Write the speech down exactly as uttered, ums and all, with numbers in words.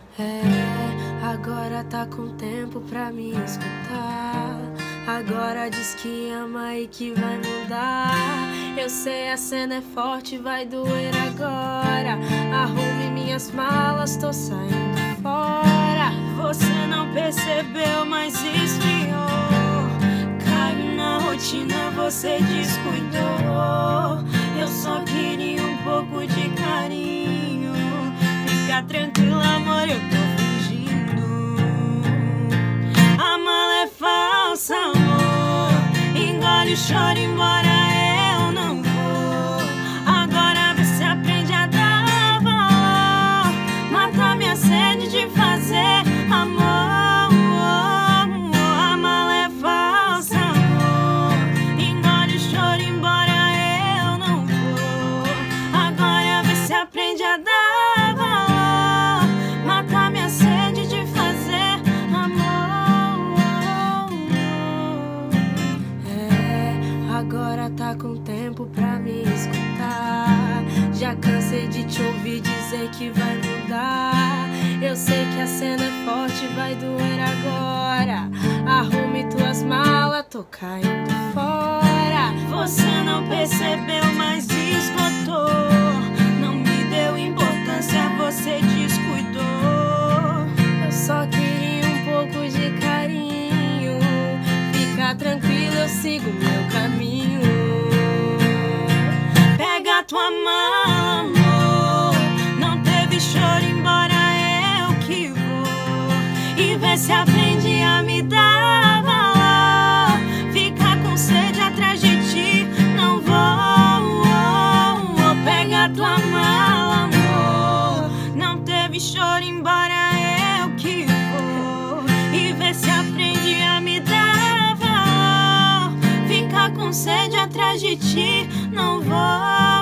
É, agora tá com tempo pra me escutar. Agora diz que ama e que vai mudar. Eu sei, a cena é forte, vai doer agora. Arrume minhas malas, tô saindo fora. Você não percebeu, mas esfriou. Caiu na rotina, você descuidou. Eu só queria um pouco de carinho. Fica tranquila, amor, eu tô fingindo. A mala é falsa, amor. Engole o choro, embora eu não vou. Agora você aprende a dar valor. Mata minha sede de fazer amor. A mala é falsa, amor. Engole o choro, embora eu não vou. Agora você aprende a dar valor. Mata minha sede de fazer amor. É, agora tá com tempo pra me escutar. Já cansei de te ouvir dizer que vai mudar. Eu sei que a cena é forte, vai doer agora. Arrume tuas malas, tô caindo fora. Você não percebeu, mas esgotou. Não me deu importância, você descuidou. Eu só queria um pouco de carinho. Fica tranquilo, eu sigo meu caminho. Pega tua mão, amor. Não teve choro, embora eu que vou. E vê se aprende a me dar valor. Fica com sede atrás de ti, não vou. Pega tua mala, amor. Não teve choro, embora eu que vou. E vê se aprende a me dar valor. Fica com sede atrás de ti, não vou.